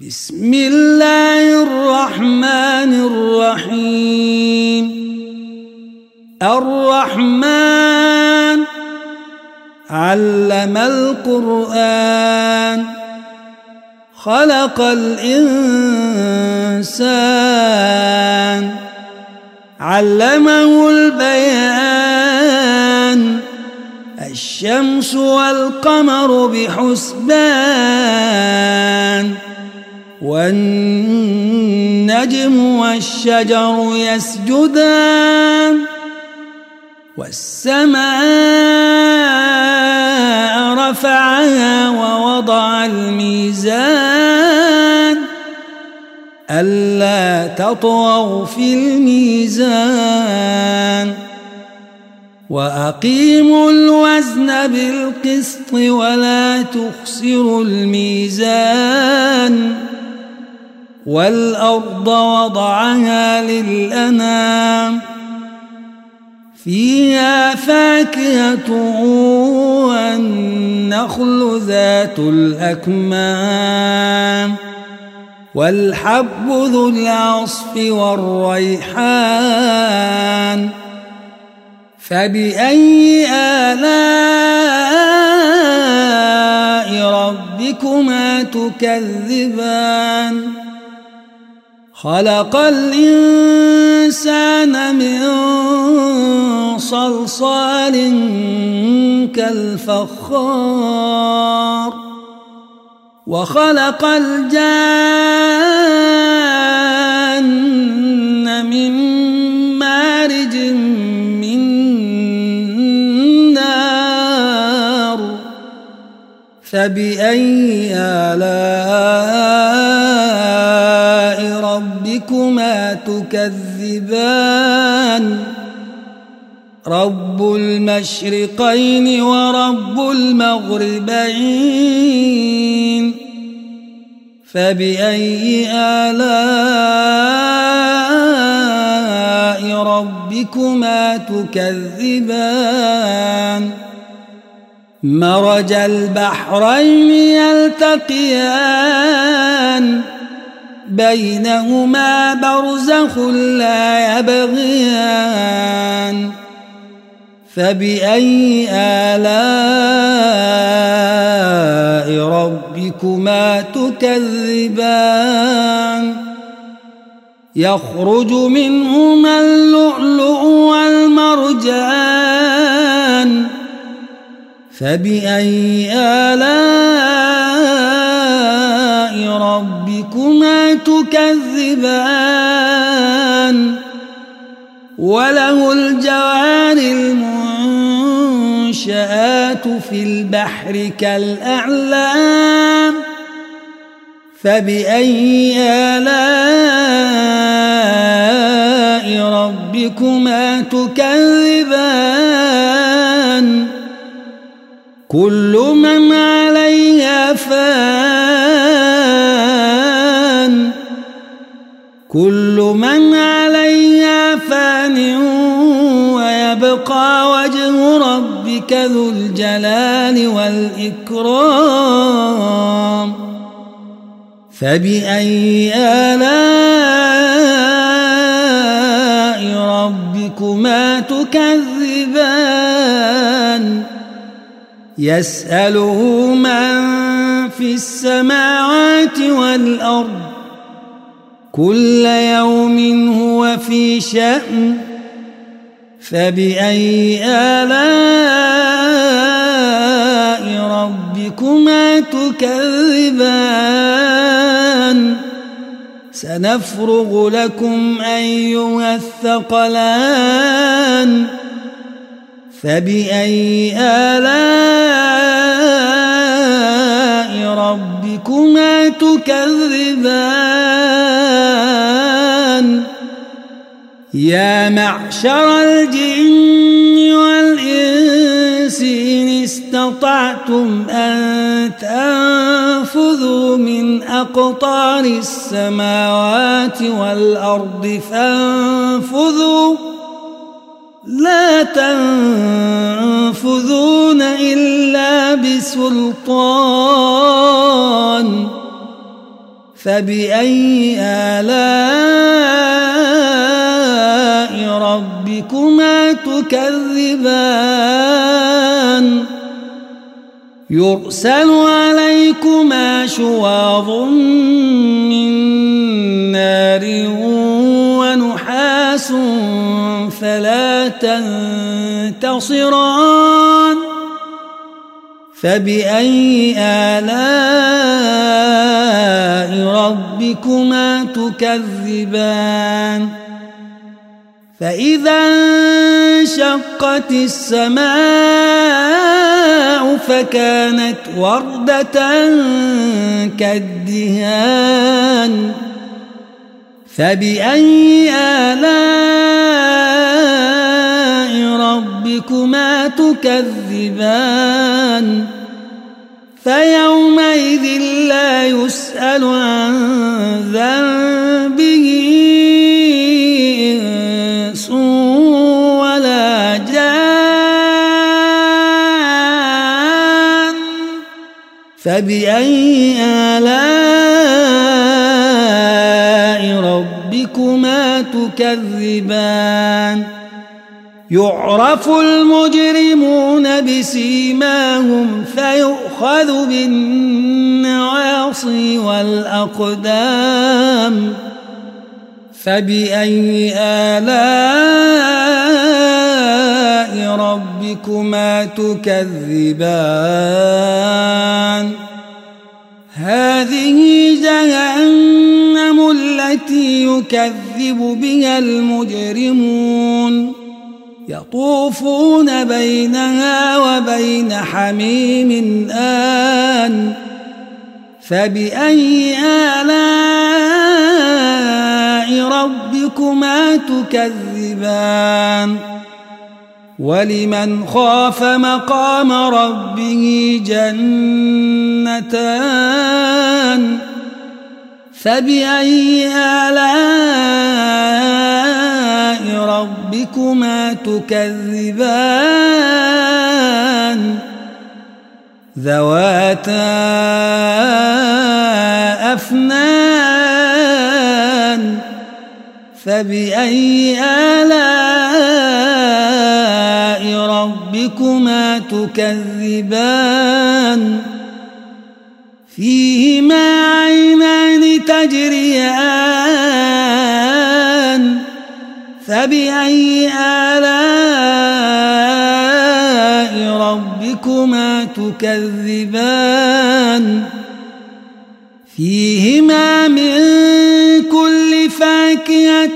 بسم الله الرحمن الرحيم. الرحمن علم القرآن، خلق الإنسان، علمه البيان. الشمس والقمر بحسبان، والنجم والشجر يسجدان. والسماء رفعها ووضع الميزان، ألا تطغوا في الميزان. وأقيموا الوزن بالقسط ولا تخسروا الميزان. والأرض وضعها للأنام، فيها فاكهة والنخل ذات الأكمام، والحب ذو العصف والريحان. فبأي آلاء ربكما تكذبان؟ خلق الإنسان من صلصال كالفخار، وخلق الجان من مارج من نار. فبأي آلاء ربكما تكذبان؟ رب المشرقين ورب المغربين. فبأي آلاء ربكما تكذبان؟ مرج البحرين يلتقيان، بينهما برزخ لا يبغيان. فبأي آلاء ربكما تكذبان؟ يخرج منهما اللؤلؤ والمرجان. فبأي آلاء ربكما تكذبان؟ وله الجوار المنشآت في البحر كالأعلام. فبأي آلاء ربكما تكذبان؟ كل من عليها فان، كل من عليها فان، ويبقى وجه ربك ذو الجلال والإكرام. فبأي آلاء ربكما تكذبان؟ يسأله من في السماوات والأرض، كل يوم هو في شأن. فبأي آلاء ربكما تكذبان؟ سنفرغ لكم أيها الثقلان. فبأي آلاء ربكما تكذبان؟ يا معشر الجن والإنس إن استطعتم أن تنفذوا من أقطار السماوات والأرض فانفذوا، لا تنفذون إلا بسلطان. فبأي آلاء ربكما تكذبان يرسل عليكما شواظ من نار ونحاس فلا تنتصران فبأي آلاء ربكما تكذبان فإذا انشقت السماء فكانت وردة كالدهان فبأي آلاء ربكما تكذبان فيومئذ لا يسأل عن ذنبه إنس ولا جان فبأي آلاء ربكما تكذبان يعرف المجرمون بسيماهم فيؤخذ بالنواصي والأقدام فبأي آلاء ربكما تكذبان هذه جهنم التي يكذب بها المجرمون يطوفون بينها وبين حميم آن فبأي آلاء ربكما تكذبان ولمن خاف مقام ربه جنتان فبأي آلاء ربكما تكذبان ذواتا أفنان فبأي آلاء ربكما تكذبان فيهما عينان تجريان فبأي آلاء ربكما تكذبان فيهما من كل فاكهة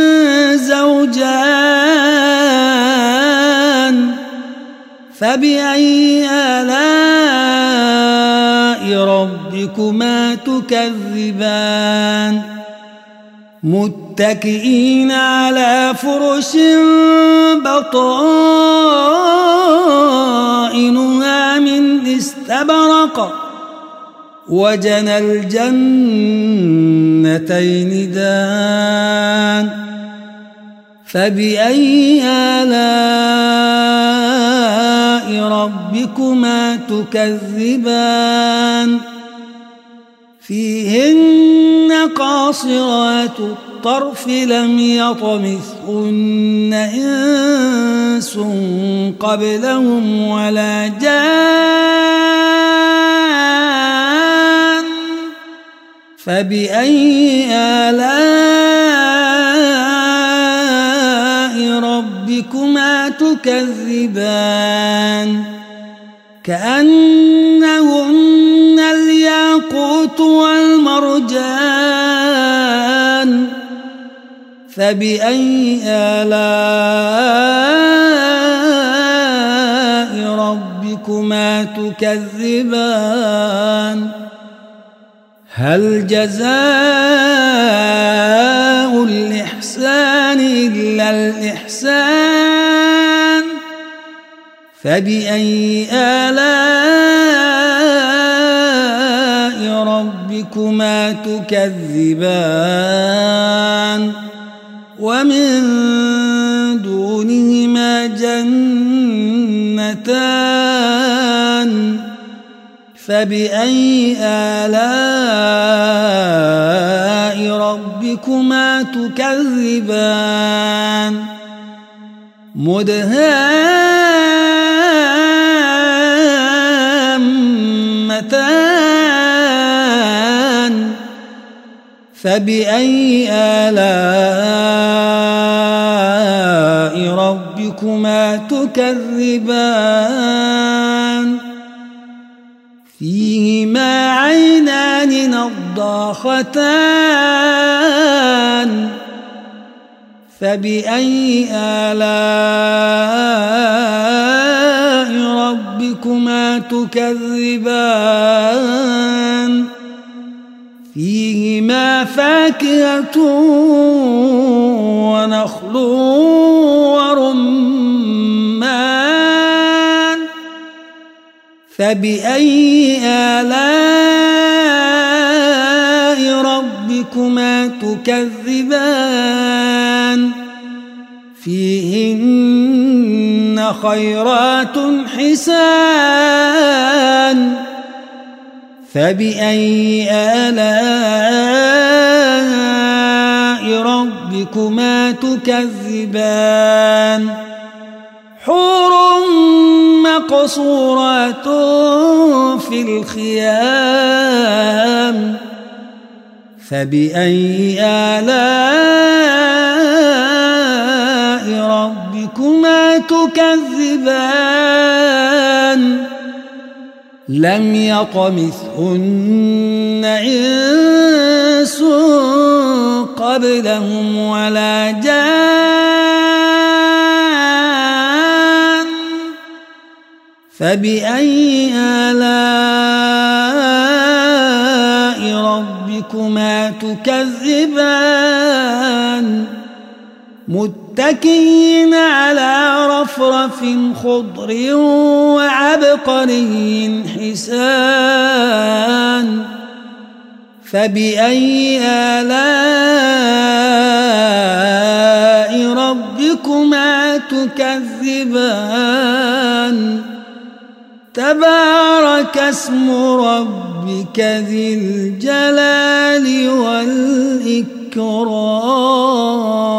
زوجان فبأي آلاء ربكما تكذبان متكئين على فرش بطائنها من استبرق وجنى الجنتين دان فبأي آلاء ربكما تكذبان فيهن قاصرات الطرف لم يطمثهن إنس قبلهم ولا جان فبأي آلاء ربكما تكذبان كأنهن الياقوت والمرجان فبأي آلاء ربكما تكذبان هل جزاء الإحسان إلا الإحسان فبأي آلاء ربكما تكذبان ومن دونهما جنتان فبأي آلاء ربكما تكذبان مدهامتان فبأي آلاء ربكما تكذبان فيهما عينان نضاختان فبأي آلاء ربكما تكذبان فيهما فاكهة ونخل ورمان فبأي آلاء ربكما تكذبان فيهن خيرات حسان فبأي آلاء ربكما تكذبان حور مقصورات في الخيام فبأي آلاء ربكما تكذبان لم يطمثهن إنس قبلهم ولا جان فبأي آلاء ربكما تكذبان متكئين على رفرف خضر وعبقري حسان فبأي آلاء ربكما تكذبان تبارك اسم ربك ذي الجلال والإكرام